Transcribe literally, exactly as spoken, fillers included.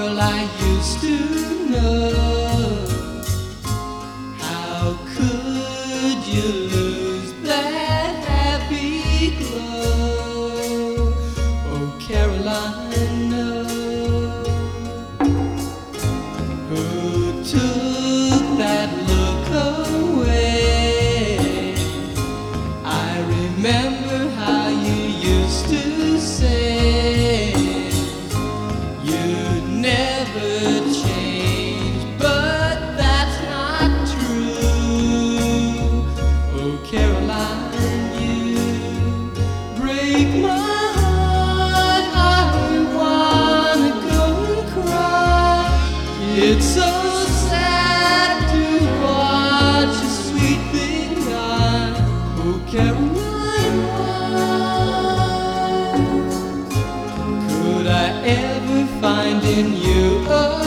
girl I used to know. How could you lose that happy glow? Oh, Caroline, no. Who took that look away? I remember how you used to say you'd never change, but that's not true. Oh, Caroline, you break my heart. I wanna go and cry. It's so sad to watch a sweet thing die. Oh, Caroline, why could I ever find in you a